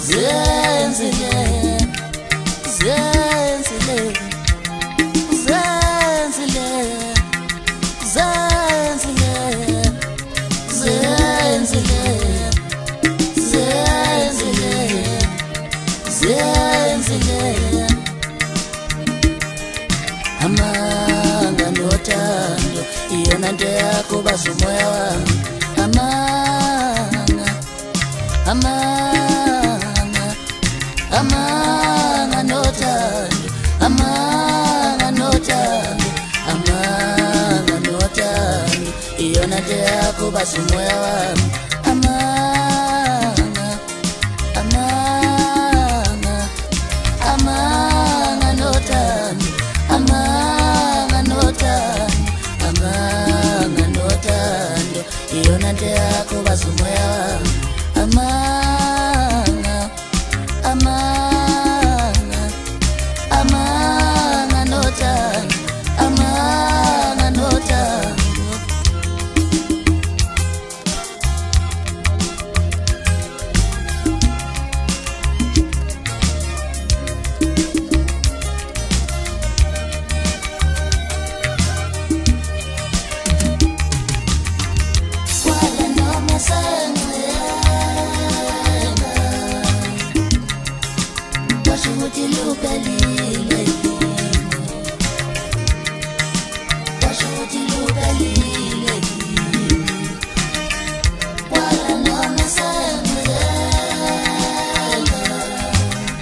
zenzile zenzile zenzile zenzile zenzile zenzile zenzile amanga nothando iyona nto yakho basa umoya wami amanga amanga amanga nothando amanga nothando amanga nothando iyona nto yakho basa umoya wami amanga amanga amanga nothando amanga nothando amanga nothando iyona nto yakho basa umoya wami